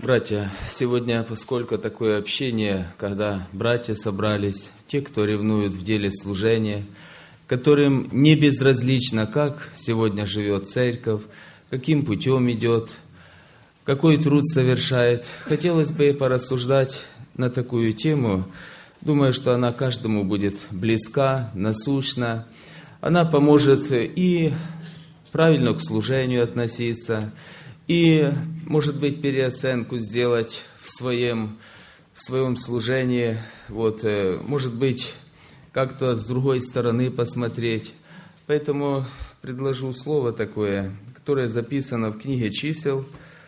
Братья, сегодня, поскольку такое общение, когда братья собрались, те, кто ревнуют в деле служения, которым не безразлично, как сегодня живет церковь, каким путем идет, какой труд совершает, хотелось бы порассуждать на такую тему. Думаю, что она каждому будет близка, насущна. Она поможет и правильно к служению относиться, и, может быть, переоценку сделать в своем служении, может быть, как-то с другой стороны посмотреть. Поэтому предложу слово такое, которое записано в книге Чисел,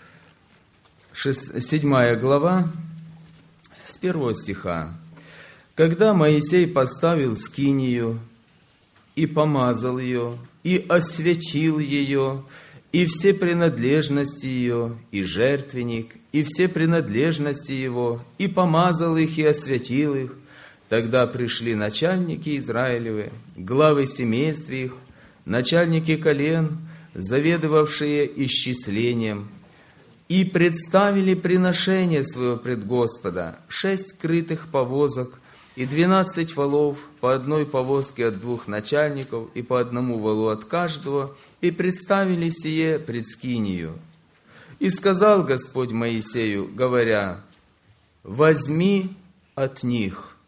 7 глава, с 1 стиха. «Когда Моисей поставил скинию, и помазал ее, и осветил ее, и все принадлежности ее, и жертвенник, и все принадлежности его, и помазал их, и осветил их. Тогда пришли начальники Израилевы, главы семейств их, начальники колен, заведовавшие исчислением, и представили приношение свое пред Господа, 6 крытых повозок, и 12 валов, по одной повозке от 2 начальников, и по одному валу от каждого, и представили сие пред скинию. И сказал Господь Моисею, говоря: возьми от них».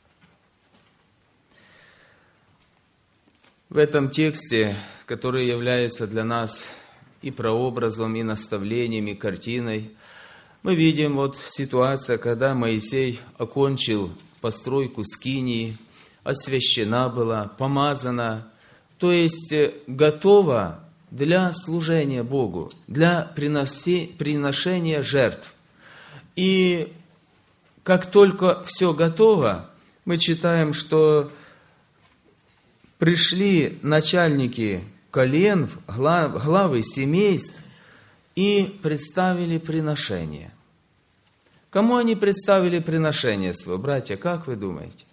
В этом тексте, который является для нас и прообразом, и наставлением, и картиной, мы видим ситуацию, когда Моисей окончил постройку скинии, освящена была, помазана, то есть готова для служения Богу, для приношения жертв. И как только все готово, мы читаем, что пришли начальники колен, главы семейств и представили приношение. Кому они представили приношение свое, братья, как вы думаете?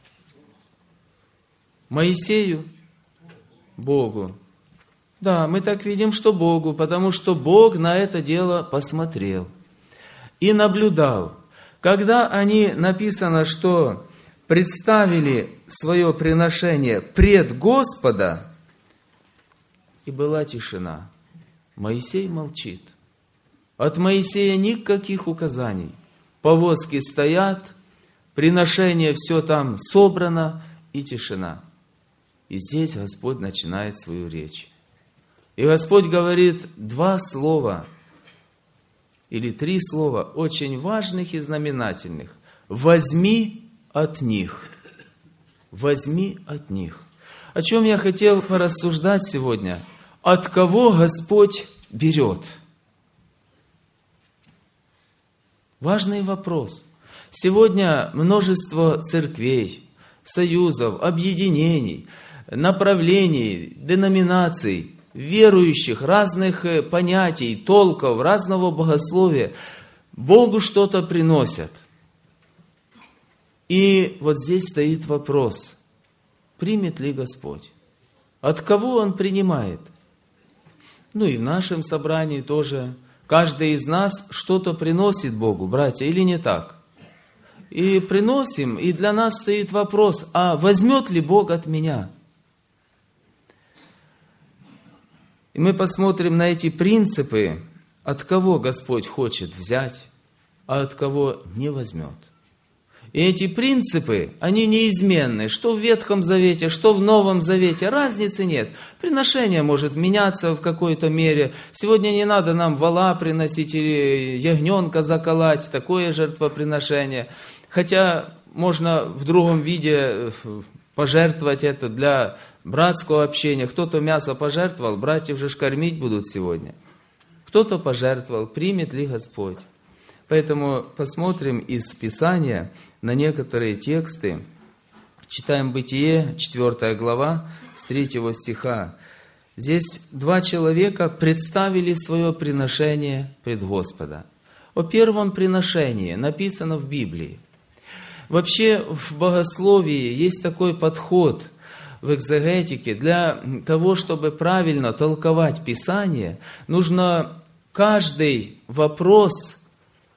Моисею? Богу. Да, мы так видим, что Богу, потому что Бог на это дело посмотрел и наблюдал. Когда они, написано, что представили свое приношение пред Господа, и была тишина. Моисей молчит. От Моисея никаких указаний. Повозки стоят, приношение все там собрано, и тишина. И здесь Господь начинает свою речь. И Господь говорит 2 слова или 3 слова, очень важных и знаменательных. «Возьми от них». «Возьми от них». О чем я хотел порассуждать сегодня? От кого Господь берет? Важный вопрос. Сегодня множество церквей, союзов, объединений, направлений, деноминаций, верующих, разных понятий, толков, разного богословия Богу что-то приносят. И здесь стоит вопрос, примет ли Господь? От кого Он принимает? И в нашем собрании тоже. Каждый из нас что-то приносит Богу, братья, или не так? И приносим, и для нас стоит вопрос, а возьмет ли Бог от меня? И мы посмотрим на эти принципы, от кого Господь хочет взять, а от кого не возьмет. И эти принципы, они неизменны, что в Ветхом Завете, что в Новом Завете, разницы нет. Приношение может меняться в какой-то мере. Сегодня не надо нам вола приносить или ягненка заколоть, такое жертвоприношение. Хотя можно в другом виде пожертвовать это для братского общения. Кто-то мясо пожертвовал, братьев же кормить будут сегодня. Кто-то пожертвовал, примет ли Господь? Поэтому посмотрим из Писания на некоторые тексты. Читаем Бытие, 4 глава, с 3 стиха. Здесь 2 человека представили свое приношение пред Господа. О первом приношении написано в Библии. Вообще в богословии есть такой подход в экзегетике. Для того, чтобы правильно толковать Писание, нужно каждый вопрос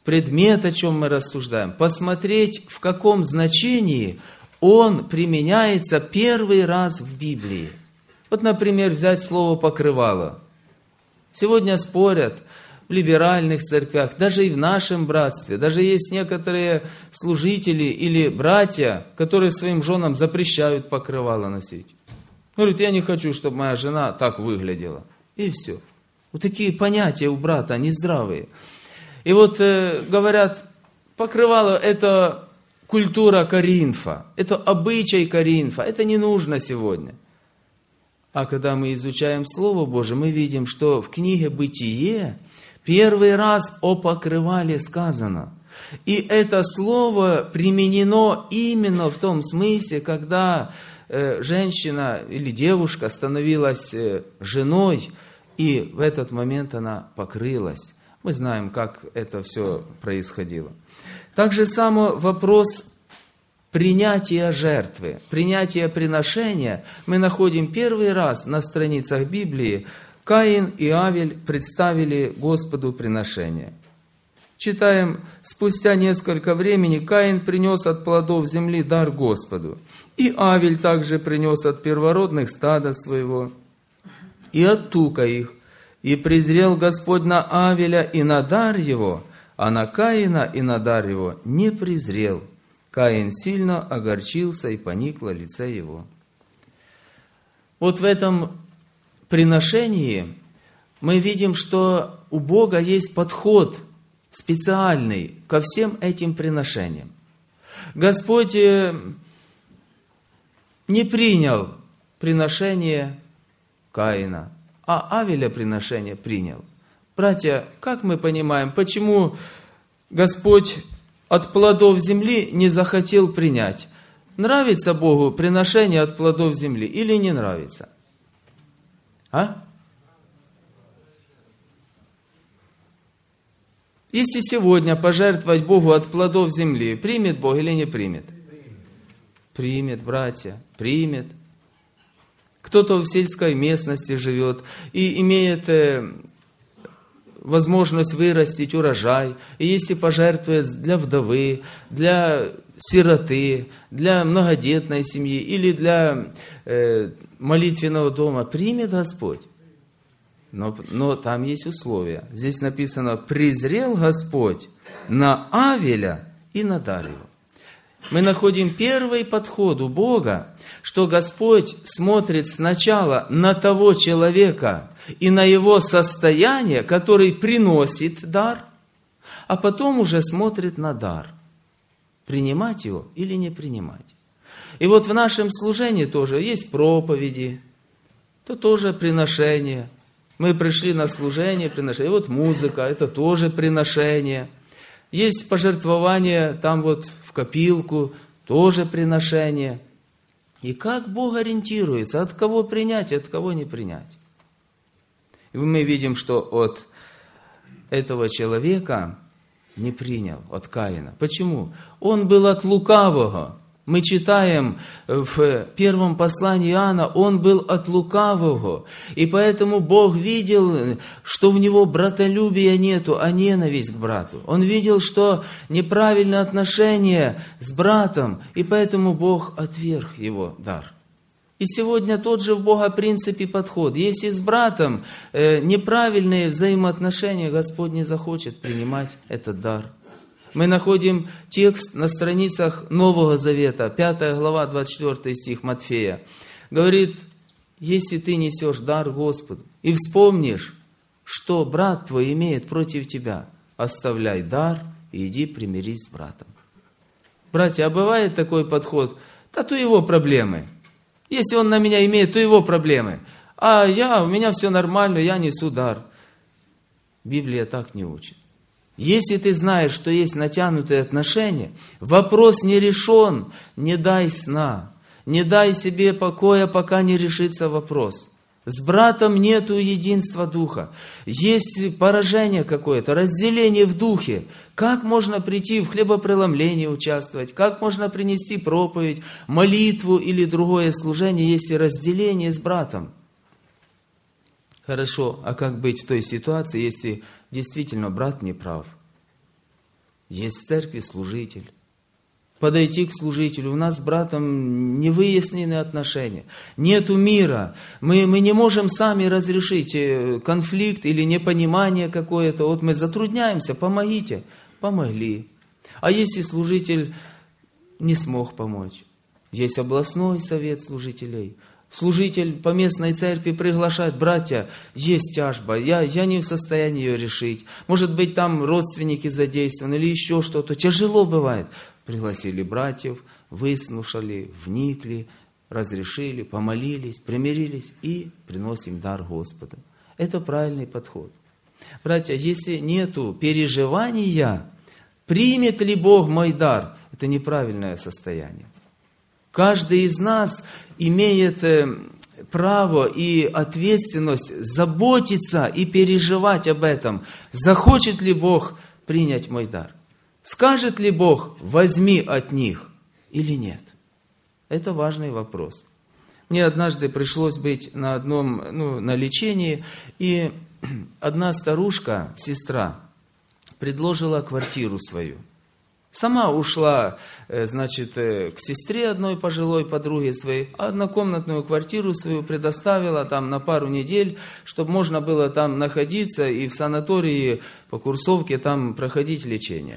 предмет, о чем мы рассуждаем, посмотреть, в каком значении он применяется первый раз в Библии. Вот, например, взять слово «покрывало». Сегодня спорят в либеральных церквях, даже и в нашем братстве, даже есть некоторые служители или братья, которые своим женам запрещают покрывало носить. Говорят, я не хочу, чтобы моя жена так выглядела. И все. Вот такие понятия у брата, они здравые. И вот говорят, покрывало – это культура Коринфа, это обычай Коринфа, это не нужно сегодня. А когда мы изучаем Слово Божие, мы видим, что в книге «Бытие» первый раз о покрывале сказано. И это слово применено именно в том смысле, когда женщина или девушка становилась женой, и в этот момент она покрылась. Мы знаем, как это все происходило. Так же само вопрос принятия жертвы, принятия приношения мы находим первый раз на страницах Библии. Каин и Авель представили Господу приношение. Читаем, спустя несколько времени Каин принес от плодов земли дар Господу. И Авель также принес от первородных стада своего и от тука их. И презрел Господь на Авеля и на дар его, а на Каина и на дар его не презрел. Каин сильно огорчился, и поникло лице его. Вот в этом приношении мы видим, что у Бога есть подход специальный ко всем этим приношениям. Господь не принял приношение Каина, а Авеля приношение принял. Братья, как мы понимаем, почему Господь от плодов земли не захотел принять? Нравится Богу приношение от плодов земли или не нравится? Если сегодня пожертвовать Богу от плодов земли, примет Бог или не примет? Примет, братья, примет. Кто-то в сельской местности живет и имеет возможность вырастить урожай. И если пожертвует для вдовы, для сироты, для многодетной семьи или для молитвенного дома, примет Господь. Но там есть условия. Здесь написано, презрел Господь на Авеля и на дар его. Мы находим первый подход у Бога, что Господь смотрит сначала на того человека и на его состояние, который приносит дар, а потом уже смотрит на дар. Принимать его или не принимать. И вот в нашем служении тоже есть проповеди, то тоже приношение. Мы пришли на служение, приношение. И вот музыка, это тоже приношение. Есть пожертвование там вот в копилку, тоже приношение. И как Бог ориентируется, от кого принять, от кого не принять. И мы видим, что от этого человека не принял, от Каина. Почему? Он был от лукавого. Мы читаем в первом послании Иоанна, он был от лукавого. И поэтому Бог видел, что в него братолюбия нету, а ненависть к брату. Он видел, что неправильное отношение с братом, и поэтому Бог отверг его дар. И сегодня тот же в Бога принципе подход. Если с братом неправильные взаимоотношения, Господь не захочет принимать этот дар. Мы находим текст на страницах Нового Завета, 5 глава, 24 стих Матфея. Говорит, если ты несешь дар Господу и вспомнишь, что брат твой имеет против тебя, оставляй дар и иди примирись с братом. Братья, а бывает такой подход, да то его проблемы. Если он на меня имеет, то его проблемы. А у меня все нормально, я несу дар. Библия так не учит. Если ты знаешь, что есть натянутые отношения, вопрос не решен, не дай сна, не дай себе покоя, пока не решится вопрос. С братом нету единства духа. Есть поражение какое-то, разделение в духе. Как можно прийти в хлебопреломлении участвовать? Как можно принести проповедь, молитву или другое служение, если разделение с братом? Хорошо, а как быть в той ситуации, если действительно брат не прав? есть в церкви служитель. Подойти к служителю. У нас с братом не выяснены отношения. Нету мира. Мы не можем сами разрешить конфликт или непонимание какое-то. Вот мы затрудняемся, помогите. Помогли. А если служитель не смог помочь? Есть областной совет служителей. Служитель по местной церкви приглашает: братья, есть тяжба, я не в состоянии ее решить. Может быть, там родственники задействованы или еще что-то. Тяжело бывает. Пригласили братьев, выслушали, вникли, разрешили, помолились, примирились и приносим дар Господу. Это правильный подход. Братья, если нету переживания, примет ли Бог мой дар, это неправильное состояние. Каждый из нас имеет право и ответственность заботиться и переживать об этом. Захочет ли Бог принять мой дар? Скажет ли Бог: возьми от них, или нет? Это важный вопрос. Мне однажды пришлось быть на лечении, и одна старушка, сестра, предложила квартиру свою. Сама ушла, к сестре одной пожилой подруге своей, однокомнатную квартиру свою предоставила там на пару недель, чтобы можно было там находиться и в санатории по курсовке там проходить лечение.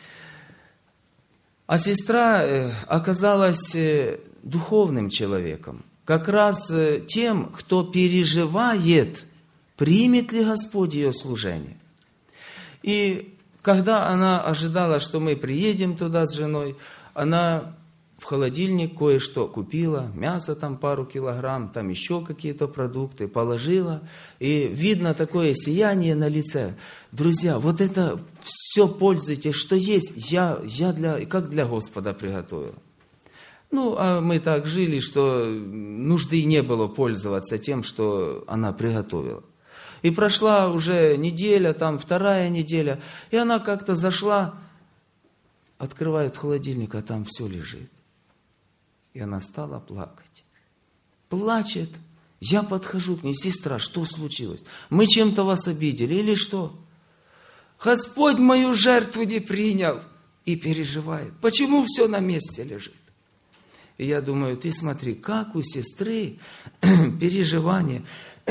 А сестра оказалась духовным человеком, как раз тем, кто переживает, примет ли Господь ее служение. И когда она ожидала, что мы приедем туда с женой, она в холодильник кое-что купила, мясо там пару килограмм, там еще какие-то продукты положила, и видно такое сияние на лице. Друзья, вот это все пользуйтесь, что есть, как для Господа приготовил. А мы так жили, что нужды не было пользоваться тем, что она приготовила. И прошла уже неделя, там вторая неделя, и она как-то зашла, открывает холодильник, а там все лежит. И она стала плакать. Плачет. Я подхожу к ней: сестра, что случилось? Мы чем-то вас обидели или что? Господь мою жертву не принял. И переживает. Почему все на месте лежит? И я думаю, ты смотри, как у сестры переживание.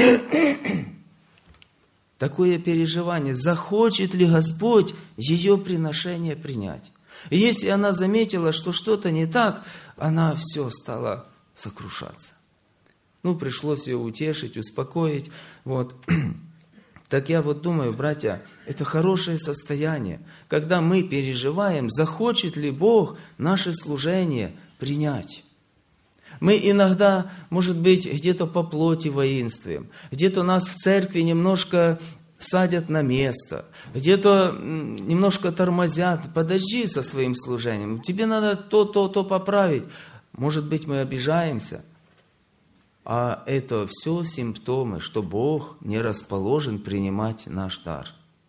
Такое переживание. Захочет ли Господь ее приношение принять? И если она заметила, что что-то не так, она все стала сокрушаться. Пришлось ее утешить, успокоить. Так я думаю, братья, это хорошее состояние, когда мы переживаем, захочет ли Бог наше служение принять. Мы иногда, может быть, где-то по плоти воинствуем, где-то нас в церкви немножко садят на место, где-то немножко тормозят. Подожди со своим служением, тебе надо то поправить. Может быть, мы обижаемся. А это все симптомы, что Бог не расположен принимать наш дар.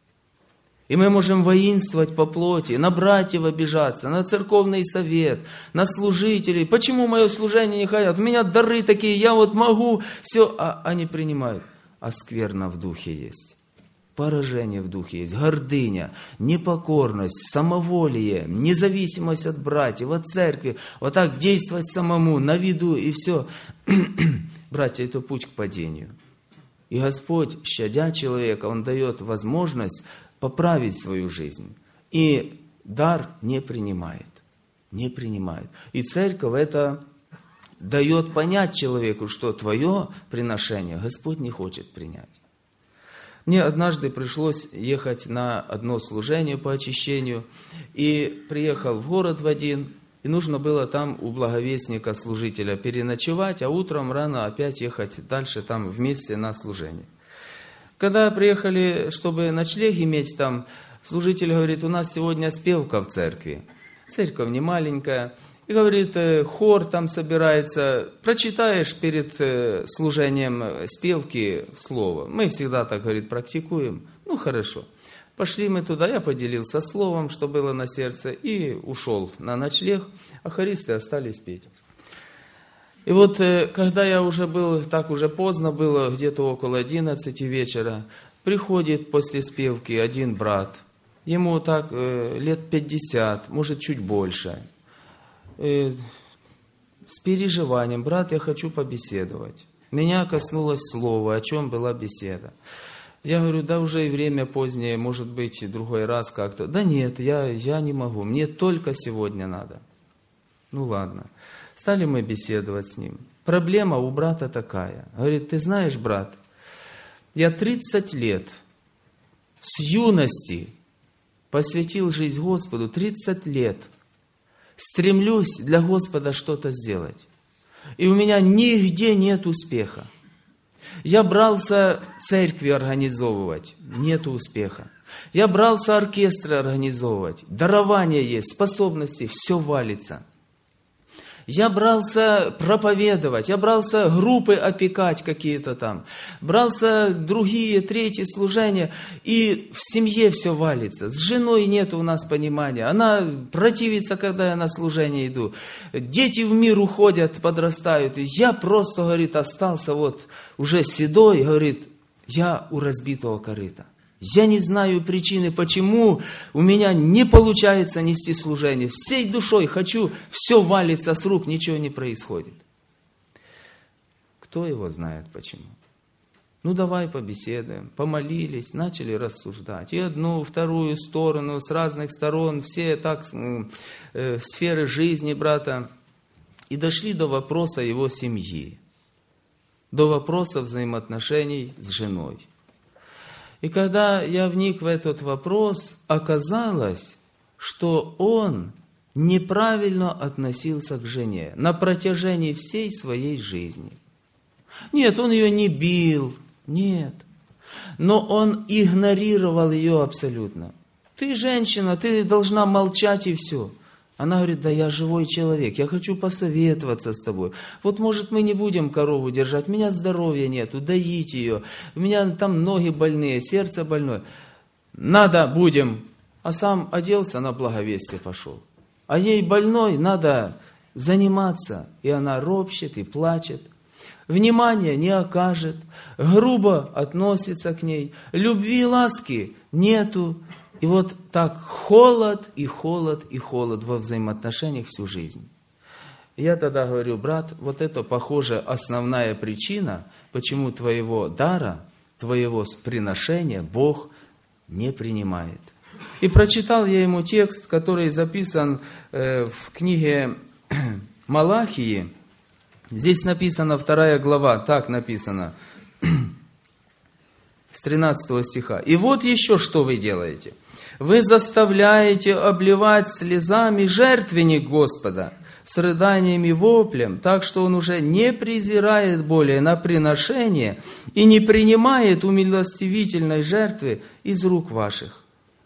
И мы можем воинствовать по плоти, на братьев обижаться, на церковный совет, на служителей. Почему мое служение не хотят? У меня дары такие, я могу, все, а они принимают. А скверно в духе есть. Поражение в духе есть, гордыня, непокорность, самоволие, независимость от братьев, от церкви. Вот так действовать самому, на виду и все. Братья, это путь к падению. И Господь, щадя человека, Он дает возможность поправить свою жизнь. И дар не принимает. Не принимает. И церковь это дает понять человеку, что твое приношение Господь не хочет принять. Мне однажды пришлось ехать на одно служение по очищению, и приехал в город в один, и нужно было там у благовестника, служителя, переночевать, а утром рано опять ехать дальше там вместе на служение. Когда приехали, чтобы ночлег иметь там, служитель говорит: у нас сегодня спевка в церкви. Церковь не маленькая. И говорит, хор там собирается, прочитаешь перед служением спевки слово. Мы всегда так, говорит, практикуем. Хорошо. Пошли мы туда, я поделился словом, что было на сердце, и ушел на ночлег, а хористы остались петь. И когда я уже был, так уже поздно было, где-то около 11 вечера, приходит после спевки один брат, ему так лет 50, может чуть больше, с переживанием: брат, я хочу побеседовать. Меня коснулось слово, о чем была беседа. Я говорю: да уже и время позднее, может быть, и другой раз как-то. Да нет, я не могу, мне только сегодня надо. Ну ладно. Стали мы беседовать с ним. Проблема у брата такая. Говорит: ты знаешь, брат, я 30 лет с юности посвятил жизнь Господу, 30 лет стремлюсь для Господа что-то сделать. И у меня нигде нет успеха. Я брался церкви организовывать, нет успеха. Я брался оркестры организовывать, дарования есть, способности, все валится. Я брался проповедовать, я брался группы опекать какие-то там, брался другие, третьи служения, и в семье все валится. С женой нет у нас понимания, она противится, когда я на служение иду. Дети в мир уходят, подрастают. Я просто, говорит, остался вот уже седой, говорит, я у разбитого корыта. Я не знаю причины, почему у меня не получается нести служение. Всей душой хочу, все валится с рук, ничего не происходит. Кто его знает почему? Ну давай побеседуем. Помолились, начали рассуждать. И одну, вторую сторону, с разных сторон, все так, сферы жизни брата. И дошли до вопроса его семьи. До вопроса взаимоотношений с женой. И когда я вник в этот вопрос, оказалось, что он неправильно относился к жене на протяжении всей своей жизни. Нет, он ее не бил, нет. Но он игнорировал ее абсолютно. Ты женщина, ты должна молчать и все. Она говорит: да я живой человек, я хочу посоветоваться с тобой. Вот может мы не будем корову держать, у меня здоровья нету, доить ее. У меня там ноги больные, сердце больное. Надо будем. А сам оделся, на благовестие пошел. А ей больной надо заниматься. И она ропщет и плачет. Внимания не окажет, грубо относится к ней. Любви и ласки нету. И вот так холод и холод и холод во взаимоотношениях всю жизнь. Я тогда говорю: брат, вот это, похоже, основная причина, почему твоего дара, твоего приношения Бог не принимает. И прочитал я ему текст, который записан в книге Малахии. Здесь написано 2 глава, так написано, с 13 стиха. «И вот еще что вы делаете. Вы заставляете обливать слезами жертвенник Господа с рыданиями и воплем, так что Он уже не презирает более на приношение и не принимает умилостивительной жертвы из рук ваших.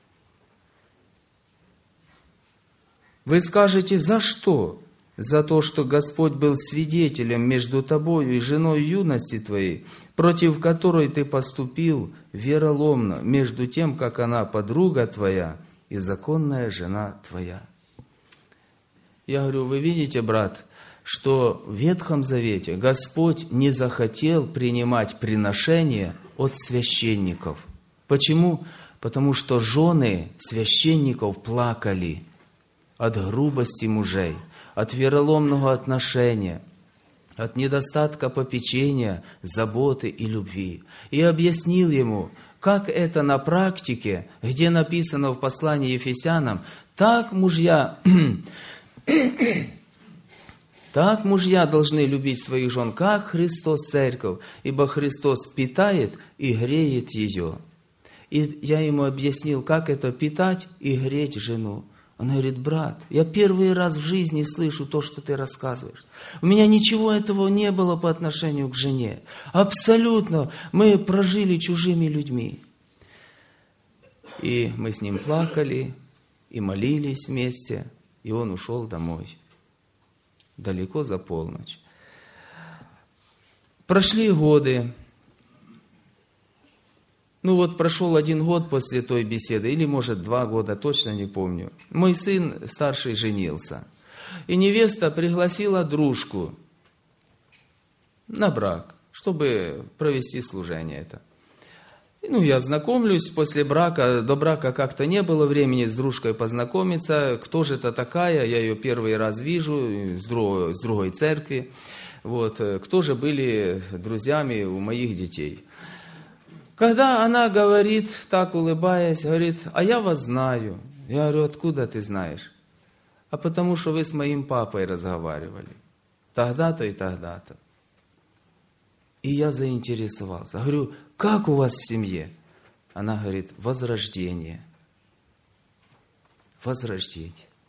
Вы скажете: за что? За то, что Господь был свидетелем между тобою и женой юности твоей, против которой ты поступил вероломно, между тем, как она подруга твоя и законная жена твоя». Я говорю: вы видите, брат, что в Ветхом Завете Господь не захотел принимать приношения от священников. Почему? Потому что жены священников плакали от грубости мужей, от вероломного отношения, от недостатка попечения, заботы и любви. И объяснил ему, как это на практике, где написано в послании Ефесянам: так мужья должны любить своих жен, как Христос церковь, ибо Христос питает и греет ее. И я ему объяснил, как это питать и греть жену. Он говорит: брат, я первый раз в жизни слышу то, что ты рассказываешь. У меня ничего этого не было по отношению к жене. Абсолютно. Мы прожили чужими людьми. И мы с ним плакали, и молились вместе, и он ушел домой. Далеко за полночь. Прошли годы. Ну вот прошел 1 год после той беседы, или может 2 года, точно не помню. Мой сын старший женился. И невеста пригласила дружку на брак, чтобы провести служение это. Я знакомлюсь после брака, до брака как-то не было времени с дружкой познакомиться, кто же это такая, я ее первый раз вижу, с другой церкви, кто же были друзьями у моих детей. Когда она говорит, так улыбаясь, говорит, а я вас знаю. Я говорю, откуда ты знаешь? А потому что вы с моим папой разговаривали. Тогда-то и тогда-то. И я заинтересовался. Говорю, как у вас в семье? Она говорит, возрождение. Возрождение.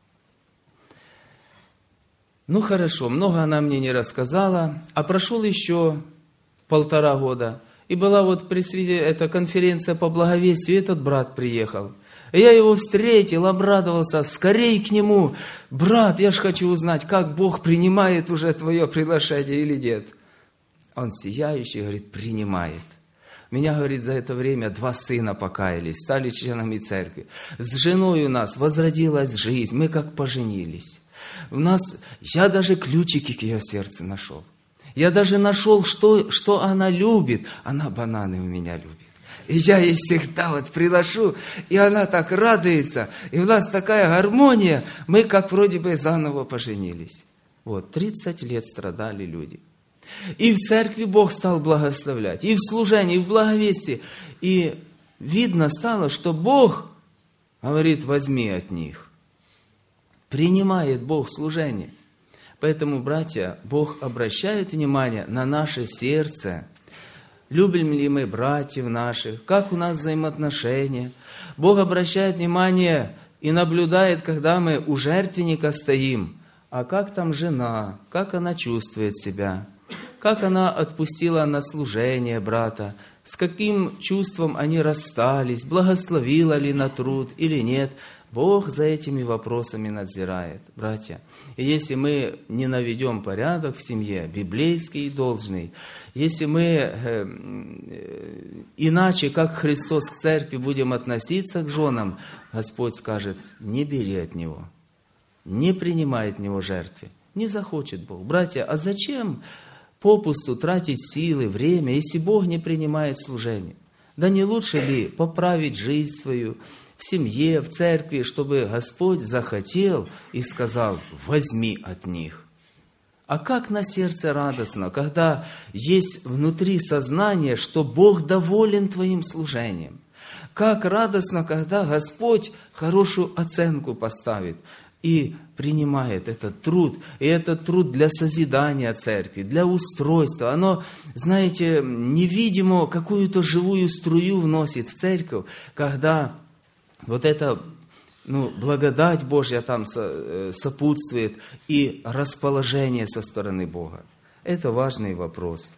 Хорошо, много она мне не рассказала. А прошел еще 1,5 года. И была эта конференция по благовестию, и этот брат приехал. И я его встретил, обрадовался, скорей к нему. Брат, я ж хочу узнать, как Бог принимает уже твое приглашение или нет. Он сияющий, говорит, принимает. Меня, говорит, за это время 2 сына покаялись, стали членами церкви. С женой у нас возродилась жизнь, мы как поженились. Я даже ключики к ее сердцу нашел. Я даже нашел, что она любит. Она бананы у меня любит. И я ей всегда приношу, и она так радуется. И у нас такая гармония, мы как вроде бы заново поженились. 30 лет страдали люди. И в церкви Бог стал благословлять, и в служении, и в благовестии. И видно стало, что Бог говорит, возьми от них. Принимает Бог служение. Поэтому, братья, Бог обращает внимание на наше сердце. Любим ли мы братьев наших? Как у нас взаимоотношения? Бог обращает внимание и наблюдает, когда мы у жертвенника стоим. А как там жена? Как она чувствует себя? Как она отпустила на служение брата? С каким чувством они расстались? Благословила ли на труд или нет? Бог за этими вопросами надзирает, братья. И если мы не наведем порядок в семье, библейский и должный, если мы иначе, как Христос к церкви, будем относиться к женам, Господь скажет, не бери от него, не принимай от него жертвы. Не захочет Бог. Братья, а зачем попусту тратить силы, время, если Бог не принимает служение? Да не лучше ли поправить жизнь свою, в семье, в церкви, чтобы Господь захотел и сказал, возьми от них. А как на сердце радостно, когда есть внутри сознание, что Бог доволен твоим служением. Как радостно, когда Господь хорошую оценку поставит и принимает этот труд. И этот труд для созидания церкви, для устройства. Оно, знаете, невидимо какую-то живую струю вносит в церковь, когда эта благодать Божья там сопутствует и расположение со стороны Бога. Это важный вопрос.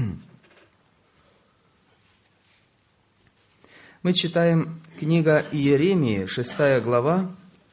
Мы читаем книга Иеремии, 6 глава,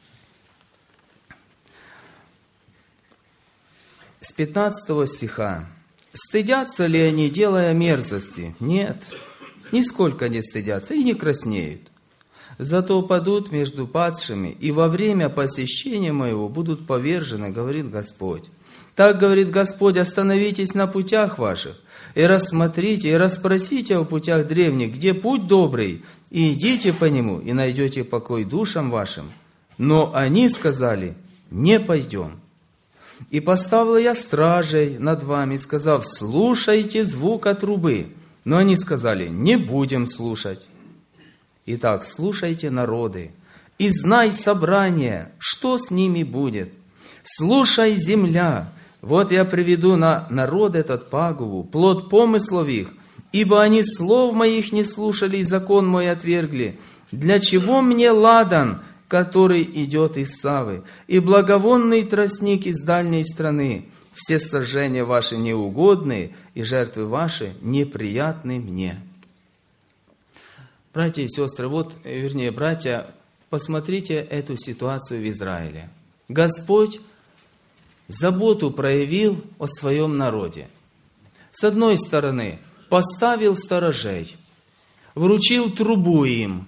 с 15 стиха. «Стыдятся ли они, делая мерзости? Нет, нисколько не стыдятся и не краснеют. Зато падут между падшими, и во время посещения моего будут повержены, говорит Господь. Так говорит Господь, остановитесь на путях ваших, и рассмотрите, и расспросите о путях древних, где путь добрый, и идите по нему, и найдете покой душам вашим. Но они сказали, не пойдем. И поставила я стражей над вами, сказав, слушайте звука трубы. Но они сказали, не будем слушать. Итак, слушайте, народы, и знай собрание, что с ними будет. Слушай, земля, вот я приведу на народ этот пагубу, плод помыслов их, ибо они слов моих не слушали, и закон мой отвергли. Для чего мне ладан, который идет из Савы, и благовонный тростник из дальней страны? Все сожжения ваши неугодные, и жертвы ваши неприятны мне». Братья и сестры, братья, посмотрите эту ситуацию в Израиле. Господь заботу проявил о своем народе. С одной стороны, поставил сторожей, вручил трубу им,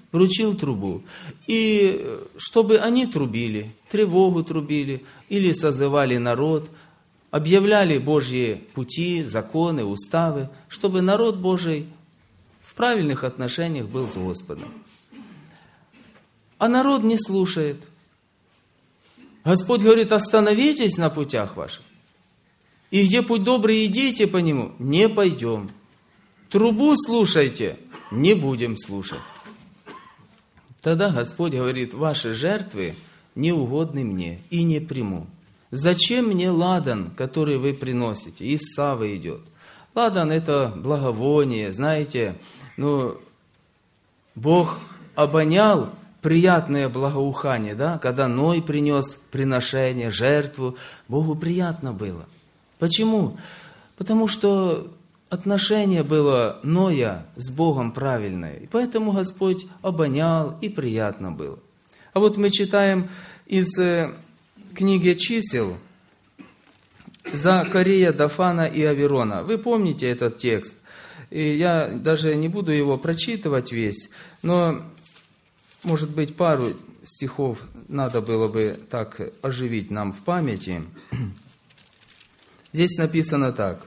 и чтобы они трубили, тревогу трубили, или созывали народ, объявляли Божьи пути, законы, уставы, чтобы народ Божий в правильных отношениях был с Господом. А народ не слушает. Господь говорит: остановитесь на путях ваших. И где путь добрый, идите по нему. Не пойдем. Трубу слушайте. Не будем слушать. Тогда Господь говорит: ваши жертвы не угодны мне и не приму. Зачем мне ладан, который вы приносите? Из савы идет. Ладан — это благовоние, знаете, Бог обонял приятное благоухание, да? Когда Ной принес приношение, жертву, Богу приятно было. Почему? Потому что отношение было Ноя с Богом правильное, и поэтому Господь обонял, и приятно было. А вот мы читаем из книги Чисел за Корея, Дафана и Аверона. Вы помните этот текст? И я даже не буду его прочитывать весь, но, может быть, пару стихов надо было бы так оживить нам в памяти. Здесь написано так.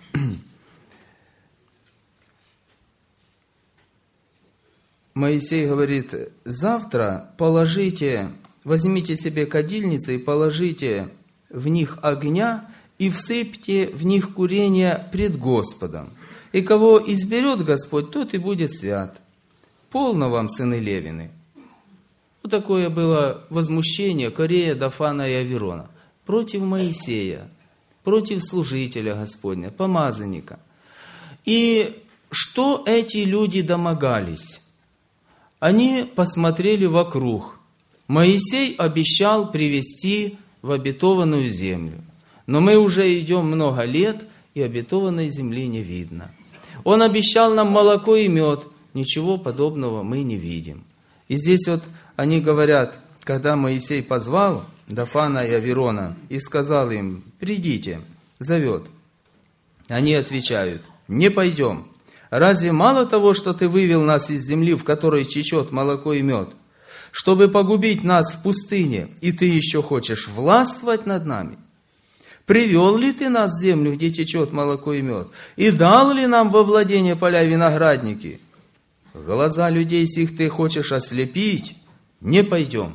Моисей говорит: завтра возьмите себе кадильницы и положите в них огня и всыпьте в них курение пред Господом. И кого изберет Господь, тот и будет свят. Полно вам, сыны Левины. Вот такое было возмущение Корея, Дафана и Аверона против Моисея, против служителя Господня, помазанника. И что эти люди домогались? Они посмотрели вокруг. Моисей обещал привести в обетованную землю. Но мы уже идем много лет, и обетованной земли не видно. Он обещал нам молоко и мед. Ничего подобного мы не видим. И здесь вот они говорят, когда Моисей позвал Дафана и Аверона и сказал им: придите, зовет. Они отвечают: не пойдем. Разве мало того, что ты вывел нас из земли, в которой течет молоко и мед, чтобы погубить нас в пустыне, и ты еще хочешь властвовать над нами? Привел ли ты нас в землю, где течет молоко и мед, и дал ли нам во владение поля и виноградники? Глаза людей сих ты хочешь ослепить? Не пойдем.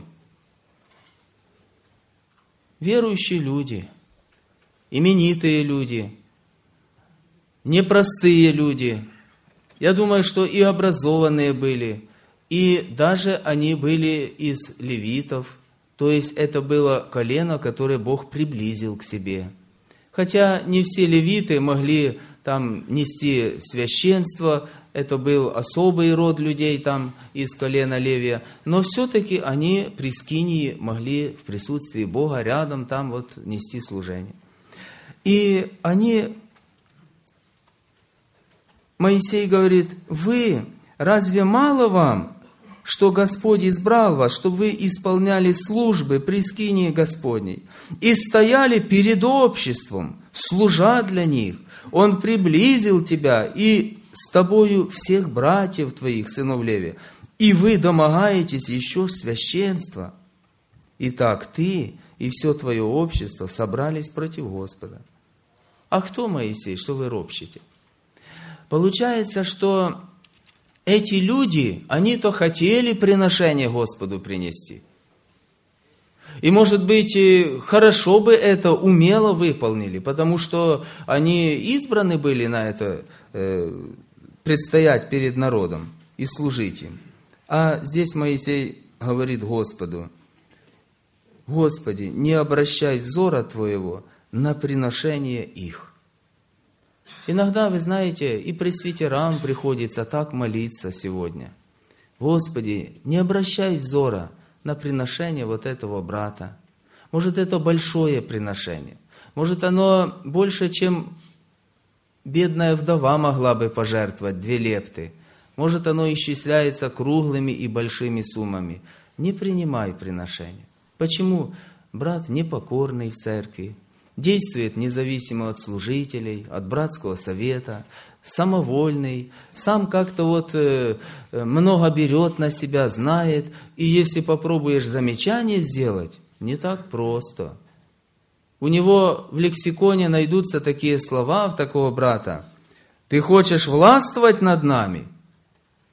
Верующие люди, именитые люди, непростые люди, я думаю, что и образованные были, и даже они были из левитов, то есть это было колено, которое Бог приблизил к себе. Хотя не все левиты могли там нести священство, это был особый род людей там из колена Левия, но все-таки они при скинии могли в присутствии Бога рядом там вот нести служение. И Моисей говорит: вы, разве мало вам, что Господь избрал вас, чтобы вы исполняли службы при скинии Господней и стояли перед обществом, служа для них? Он приблизил тебя и с тобою всех братьев твоих, сынов Левия, и вы домогаетесь еще священства. Итак, ты и все твое общество собрались против Господа. А кто, Моисей, что вы ропщите? Получается, что эти люди, они-то хотели приношение Господу принести. И, может быть, хорошо бы это умело выполнили, потому что они избраны были на это предстоять перед народом и служить им. А здесь Моисей говорит Господу: Господи, не обращай взора Твоего на приношение их. Иногда, вы знаете, и пресвитерам приходится так молиться сегодня. Господи, не обращай взора на приношение вот этого брата. Может, это большое приношение. Может, оно больше, чем бедная вдова могла бы пожертвовать 2 лепты. Может, оно исчисляется круглыми и большими суммами. Не принимай приношение. Почему? Брат непокорный в церкви, действует независимо от служителей, от братского совета, самовольный, сам как-то много берет на себя, знает, и если попробуешь замечание сделать, не так просто. У него в лексиконе найдутся такие слова в такого брата: «Ты хочешь властвовать над нами?»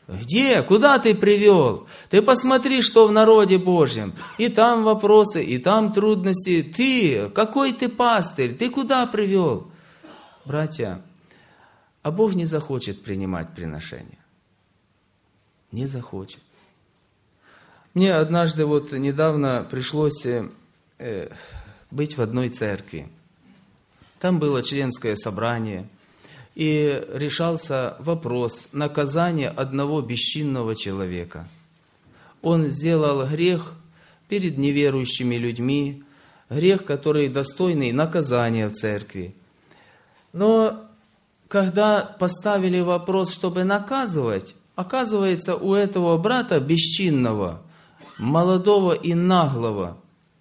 Где? Куда ты привел? Ты посмотри, что в народе Божьем. И там вопросы, и там трудности. Ты, какой ты пастырь? Ты куда привел? Братья, а Бог не захочет принимать приношения. Не захочет. Мне однажды недавно пришлось быть в одной церкви. Там было членское собрание, и решался вопрос наказания одного бесчинного человека. Он сделал грех перед неверующими людьми, грех, который достойный наказания в церкви. Но когда поставили вопрос, чтобы наказывать, оказывается, у этого брата бесчинного, молодого и наглого,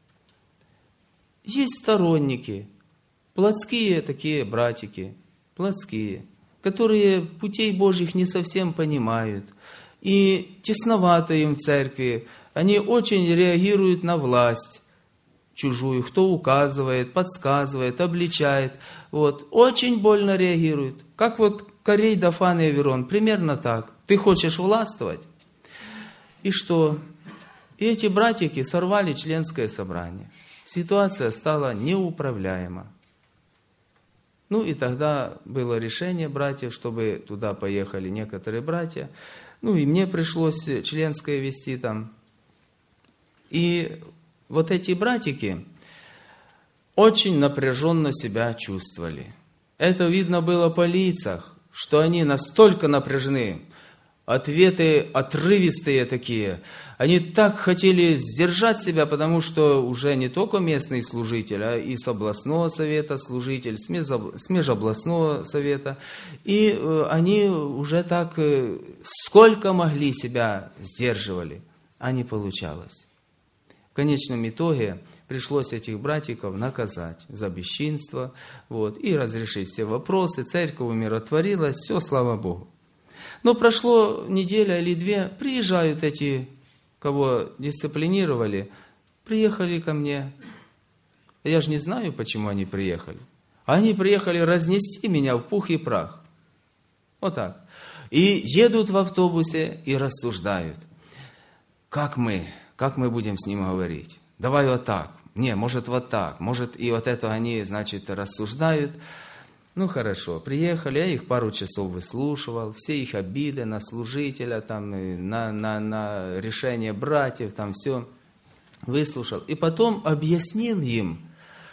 есть сторонники, плотские такие братики, плотские, которые путей Божьих не совсем понимают, и тесновато им в церкви, они очень реагируют на власть чужую, кто указывает, подсказывает, обличает, очень больно реагируют. Как Корей, Дафан и Аверон, примерно так. Ты хочешь властвовать? И что? И эти братики сорвали членское собрание. Ситуация стала неуправляема. И тогда было решение братьев, чтобы туда поехали некоторые братья. И мне пришлось членское вести там. И эти братики очень напряженно себя чувствовали. Это видно было по лицах, что они настолько напряжены. Ответы отрывистые такие. Они так хотели сдержать себя, потому что уже не только местный служитель, а и с областного совета служитель, с межобластного совета. И они уже так, сколько могли, себя сдерживали, а не получалось. В конечном итоге пришлось этих братиков наказать за бесчинство, и разрешить все вопросы. Церковь умиротворилась, все, слава Богу. Но прошло неделя или две, приезжают эти, кого дисциплинировали, приехали ко мне. Я же не знаю, почему они приехали. Они приехали разнести меня в пух и прах. Вот так. И едут в автобусе и рассуждают. Как мы будем с ним говорить? Давай вот так. Не, может вот так. Может и это они, рассуждают. Хорошо, приехали, я их пару часов выслушивал, все их обиды на служителя, на решение братьев, все выслушал. И потом объяснил им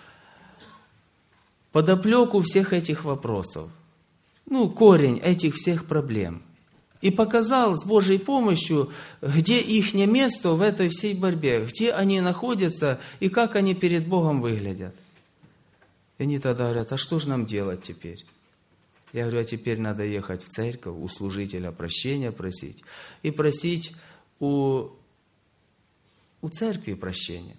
подоплеку всех этих вопросов, корень этих всех проблем. И показал с Божьей помощью, где их место в этой всей борьбе, где они находятся и как они перед Богом выглядят. И они тогда говорят, а что же нам делать теперь? Я говорю, а теперь надо ехать в церковь, у служителя прощения просить. И просить у церкви прощения.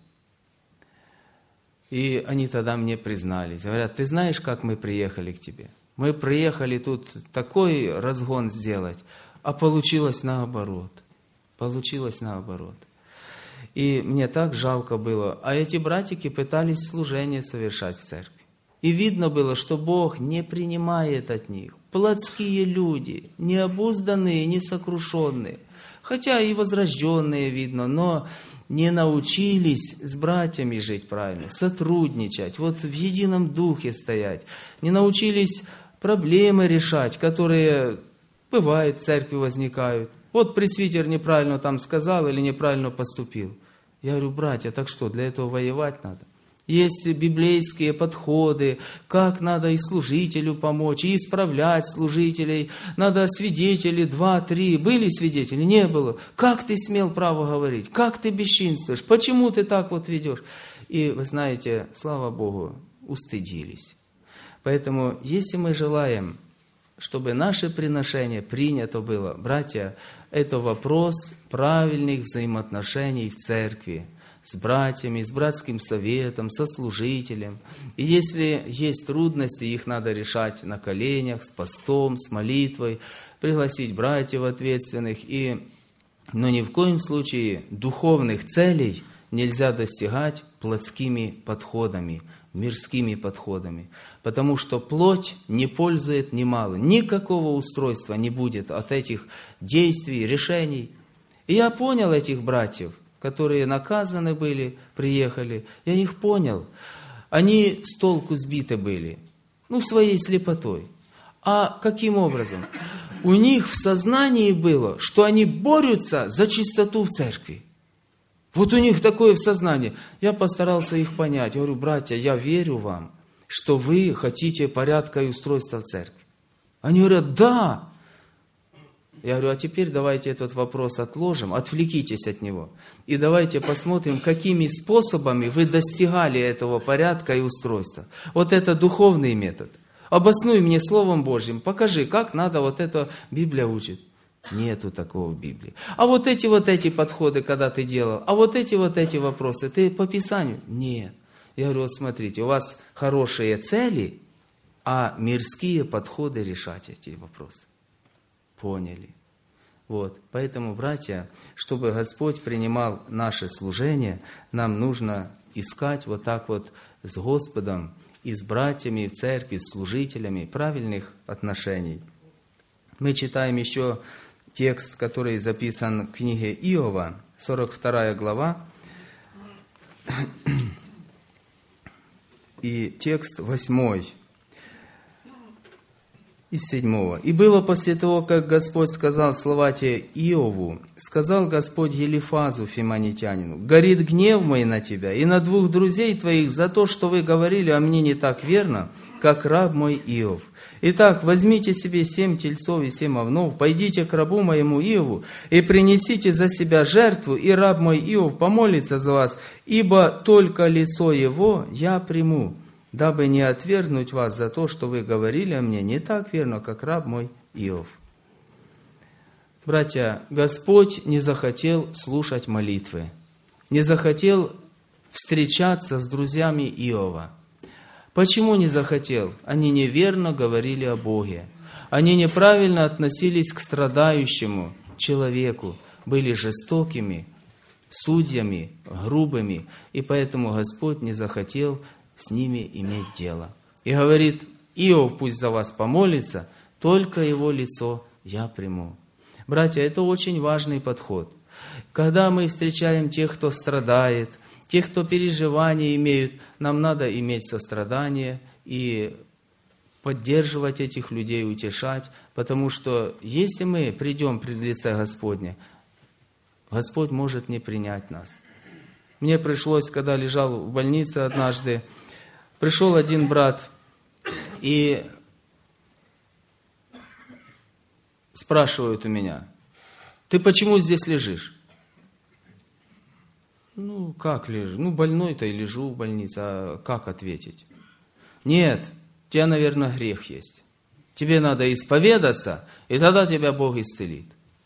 И они тогда мне признались. Говорят, ты знаешь, как мы приехали к тебе? Мы приехали тут такой разгон сделать, а получилось наоборот. Получилось наоборот. И мне так жалко было. А эти братики пытались служение совершать в церкви. И видно было, что Бог не принимает от них. Плотские люди, необузданные, несокрушенные. Хотя и возрожденные видно, но не научились с братьями жить правильно, сотрудничать, в едином духе стоять. Не научились проблемы решать, которые, бывает, в церкви возникают. Пресвитер неправильно там сказал или неправильно поступил. Я говорю, братья, так что, для этого воевать надо? Есть библейские подходы, как надо и служителю помочь, и исправлять служителей. Надо свидетели, 2-3. Были свидетели? Не было. Как ты смел право говорить? Как ты бесчинствуешь? Почему ты так ведешь? И вы знаете, слава Богу, устыдились. Поэтому, если мы желаем, чтобы наше приношение принято было, братья, это вопрос правильных взаимоотношений в церкви. С братьями, с братским советом, со служителем. И если есть трудности, их надо решать на коленях, с постом, с молитвой, пригласить братьев ответственных. Но ни в коем случае духовных целей нельзя достигать плотскими подходами, мирскими подходами. Потому что плоть не пользует немало. Никакого устройства не будет от этих действий, решений. И я понял этих братьев, которые наказаны были, приехали. Я их понял. Они с толку сбиты были. Своей слепотой. А каким образом? У них в сознании было, что они борются за чистоту в церкви. Вот у них такое в сознании. Я постарался их понять. Я говорю: братья, я верю вам, что вы хотите порядка и устройства в церкви. Они говорят: да. Я говорю: а теперь давайте этот вопрос отложим, отвлекитесь от него. И давайте посмотрим, какими способами вы достигали этого порядка и устройства. Вот это духовный метод. Обоснуй мне Словом Божьим, покажи, как надо вот это Библия учит. Нету такого в Библии. А вот эти подходы, когда ты делал, а вот эти вопросы, ты по Писанию? Нет. Я говорю: вот смотрите, у вас хорошие цели, а мирские подходы решать эти вопросы. Поняли? Вот. Поэтому, братья, чтобы Господь принимал наше служение, нам нужно искать вот так вот с Господом и с братьями в церкви, с служителями правильных отношений. Мы читаем еще текст, который записан в книге Иова, 42 глава, и текст 8 из 7. «И было после того, как Господь сказал слова те Иову, сказал Господь Елифазу Фимонитянину: горит гнев мой на тебя и на двух друзей твоих за то, что вы говорили о мне не так верно, как раб мой Иов. Итак, возьмите себе 7 тельцов и 7 овнов, пойдите к рабу моему Иову и принесите за себя жертву, и раб мой Иов помолится за вас, ибо только лицо его я приму, дабы не отвергнуть вас за то, что вы говорили о мне не так верно, как раб мой Иов». Братья, Господь не захотел слушать молитвы, не захотел встречаться с друзьями Иова. Почему не захотел? Они неверно говорили о Боге. Они неправильно относились к страдающему человеку, были жестокими, судьями, грубыми, и поэтому Господь не захотел с ними иметь дело. И говорит: Иов пусть за вас помолится, только его лицо я приму. Братья, это очень важный подход. Когда мы встречаем тех, кто страдает, тех, кто переживания имеют, нам надо иметь сострадание и поддерживать этих людей, утешать, потому что если мы придем пред лице Господне, Господь может не принять нас. Мне пришлось, когда лежал в больнице однажды, пришел один брат и спрашивает у меня: ты почему здесь лежишь? Как лежу? Больной-то и лежу в больнице, а как ответить? Нет, у тебя, наверное, грех есть. Тебе надо исповедаться, и тогда тебя Бог исцелит.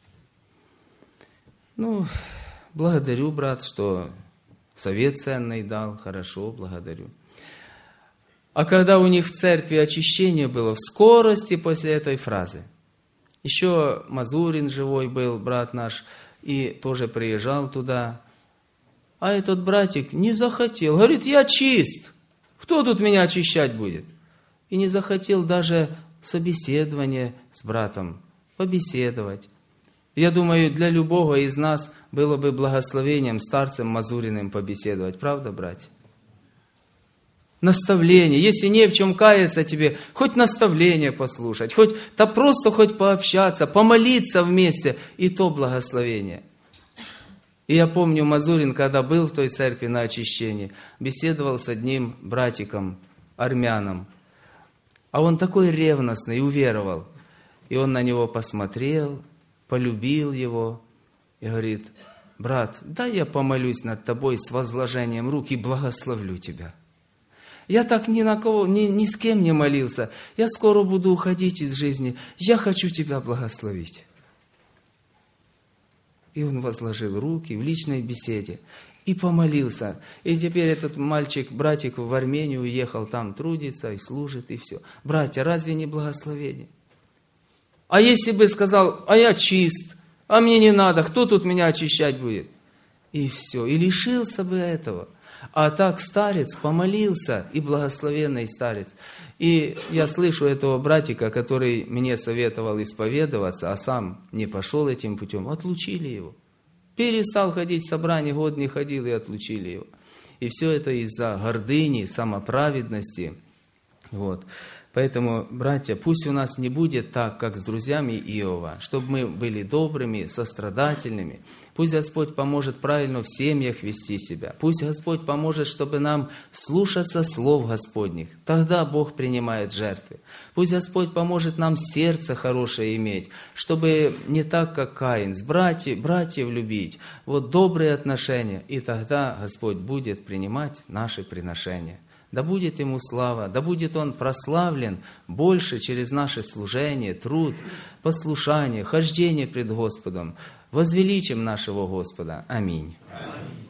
Благодарю, брат, что совет ценный дал, хорошо, благодарю. А когда у них в церкви очищение было, в скорости после этой фразы, еще Мазурин живой был, брат наш, и тоже приезжал туда, а этот братик не захотел. Говорит: я чист. Кто тут меня очищать будет? И не захотел даже собеседование с братом, побеседовать. Я думаю, для любого из нас было бы благословением старцем Мазуриным побеседовать. Правда, братья? Наставление. Если не в чем каяться тебе, хоть наставление послушать, хоть пообщаться, помолиться вместе, и то благословение. И я помню, Мазурин, когда был в той церкви на очищении, беседовал с одним братиком, армяном. А он такой ревностный, уверовал. И он на него посмотрел, полюбил его и говорит: брат, дай я помолюсь над тобой с возложением рук и благословлю тебя. Я так ни с кем не молился. Я скоро буду уходить из жизни. Я хочу тебя благословить. И он возложил руки в личной беседе и помолился. И теперь этот братик в Армению уехал, там трудится и служит, и все. Братья, разве не благословение? А если бы сказал: а я чист, а мне не надо, кто тут меня очищать будет? И все, и лишился бы этого. А так старец помолился, и благословенный старец. И я слышу этого братика, который мне советовал исповедоваться, а сам не пошел этим путем, отлучили его. Перестал ходить в собрание, год не ходил, и отлучили его. И все это из-за гордыни, самоправедности. Вот. Поэтому, братья, пусть у нас не будет так, как с друзьями Иова, чтобы мы были добрыми, сострадательными. Пусть Господь поможет правильно в семьях вести себя. Пусть Господь поможет, чтобы нам слушаться слов Господних. Тогда Бог принимает жертвы. Пусть Господь поможет нам сердце хорошее иметь, чтобы не так, как Каин, с братьев любить. Вот добрые отношения. И тогда Господь будет принимать наши приношения. Да будет Ему слава, да будет Он прославлен больше через наше служение, труд, послушание, хождение пред Господом. Возвеличим нашего Господа. Аминь.